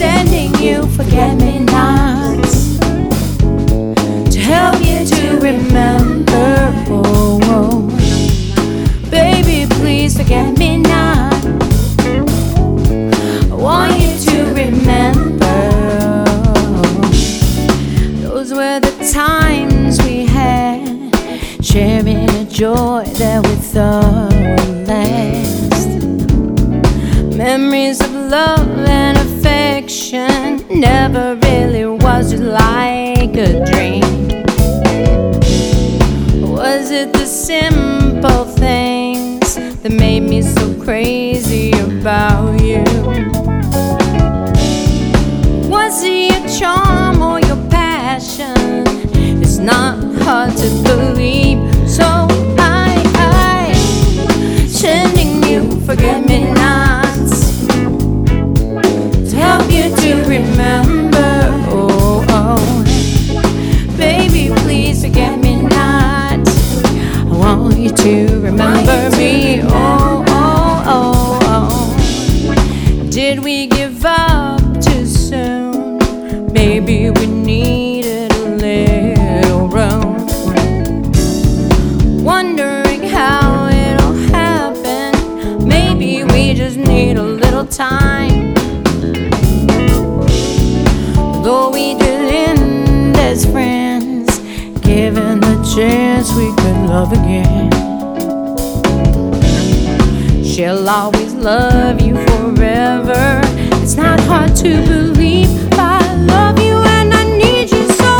sending you forget-me-nots to help you to remember. Oh, oh. Baby, please forget me not. I want you to remember. Those were the times we had, sharing a joy that we thought would last. Memories of love and affection never really was just like a dream. Was it the simple things that made me so crazy about you? Was it your charm or your passion? It's not hard to believe. So I sending you forget-me-nots to help you to remember. Oh, oh. Baby, please forget me not. I want you to remember me. Oh, oh, oh, oh. Did we give up too soon? Maybe we needed a little room. Wondering how it all happened. Maybe we just need a little time. Though we didn't end as friends, given the chance we could love again. She'll always love you forever. It's not hard to believe. I love you and I need you, so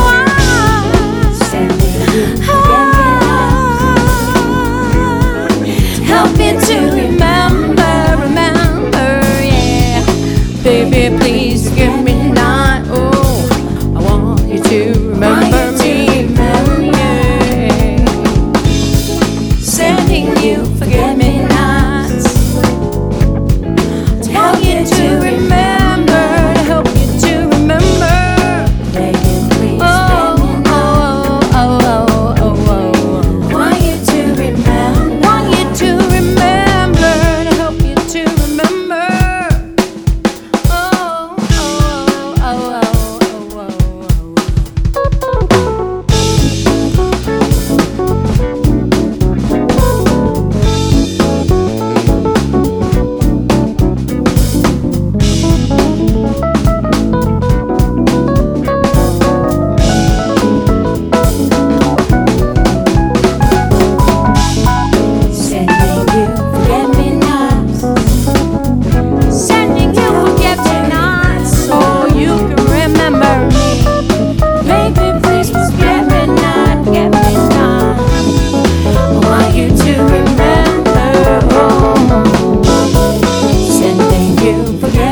help me to remember, yeah. Baby, please give me not. Oh, I want you to remember me, yeah. Sending you forget-me-nots to help you to remember, to help you to remember. Oh, oh, oh, oh, oh, oh. Want you to remember, want you to remember, to help you to remember. Oh, oh, oh, oh, oh, oh, sending you forget-me-nots so you can remember me. Baby, please forget-me-not, forget-me-not. I want you to remember. Oh, sending you forget-me-not.